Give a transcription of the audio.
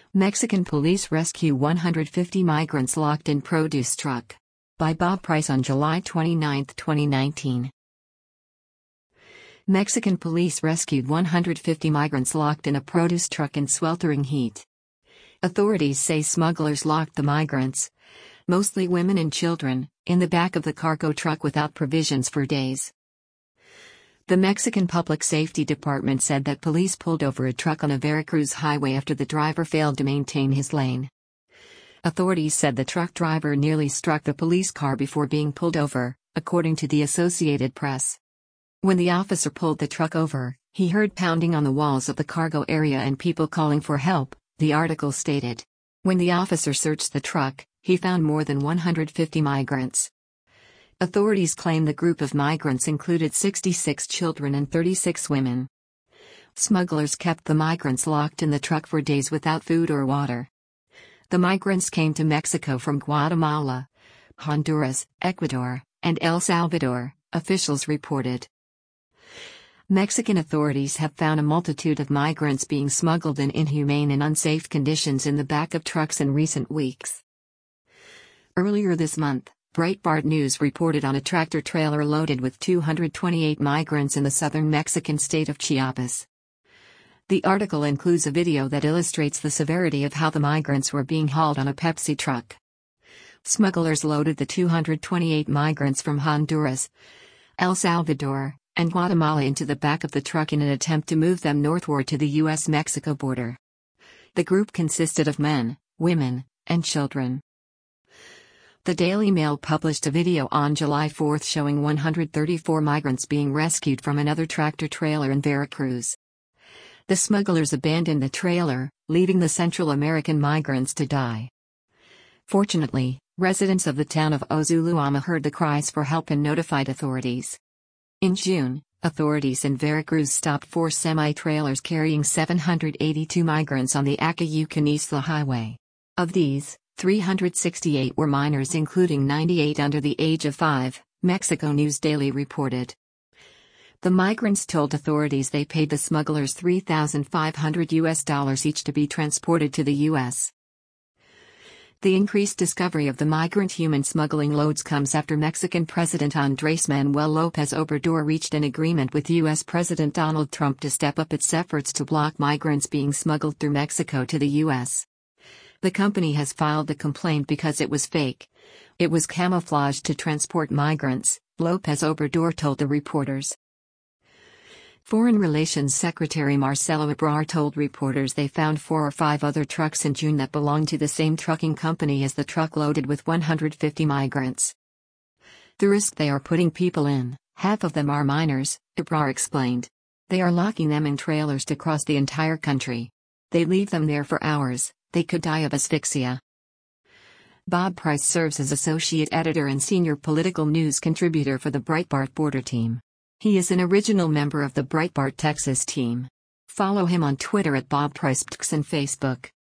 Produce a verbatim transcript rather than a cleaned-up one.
Mexican police rescue one hundred fifty migrants locked in produce truck. By Bob Price on July twenty-ninth, twenty nineteen. Mexican police rescued one hundred fifty migrants locked in a produce truck in sweltering heat. Authorities say smugglers locked the migrants, mostly women and children, in the back of the cargo truck without provisions for days. The Mexican Public Safety Department said that police pulled over a truck on a Veracruz highway after the driver failed to maintain his lane. Authorities said the truck driver nearly struck the police car before being pulled over, according to the Associated Press. When the officer pulled the truck over, he heard pounding on the walls of the cargo area and people calling for help, the article stated. When the officer searched the truck, he found more than one hundred fifty migrants. Authorities claim the group of migrants included sixty-six children and thirty-six women. Smugglers kept the migrants locked in the truck for days without food or water. The migrants came to Mexico from Guatemala, Honduras, Ecuador, and El Salvador, officials reported. Mexican authorities have found a multitude of migrants being smuggled in inhumane and unsafe conditions in the back of trucks in recent weeks. Earlier this month, Breitbart News reported on a tractor-trailer loaded with two hundred twenty-eight migrants in the southern Mexican state of Chiapas. The article includes a video that illustrates the severity of how the migrants were being hauled on a Pepsi truck. Smugglers loaded the two hundred twenty-eight migrants from Honduras, El Salvador, and Guatemala into the back of the truck in an attempt to move them northward to the U S Mexico border. The group consisted of men, women, and children. The Daily Mail published a video on July fourth showing one hundred thirty-four migrants being rescued from another tractor-trailer in Veracruz. The smugglers abandoned the trailer, leaving the Central American migrants to die. Fortunately, residents of the town of Ozuluama heard the cries for help and notified authorities. In June, authorities in Veracruz stopped four semi-trailers carrying seven hundred eighty-two migrants on the Acayucan-Ixtla highway. Of these, three hundred sixty-eight were minors, including ninety-eight under the age of five, Mexico News Daily reported. The migrants told authorities they paid the smugglers three thousand five hundred U S dollars each to be transported to the U S The increased discovery of the migrant human smuggling loads comes after Mexican President Andrés Manuel López Obrador reached an agreement with U S President Donald Trump to step up its efforts to block migrants being smuggled through Mexico to the U S The company has filed the complaint because it was fake. It was camouflaged to transport migrants, López Obrador told the reporters. Foreign Relations Secretary Marcelo Ebrard told reporters they found four or five other trucks in June that belonged to the same trucking company as the truck loaded with one hundred fifty migrants. The risk they are putting people in, half of them are minors, Ebrard explained. They are locking them in trailers to cross the entire country. They leave them there for hours. They could die of asphyxia. Bob Price serves as associate editor and senior political news contributor for the Breitbart Border team. He is an original member of the Breitbart Texas team. Follow him on Twitter at Bob Price and Facebook.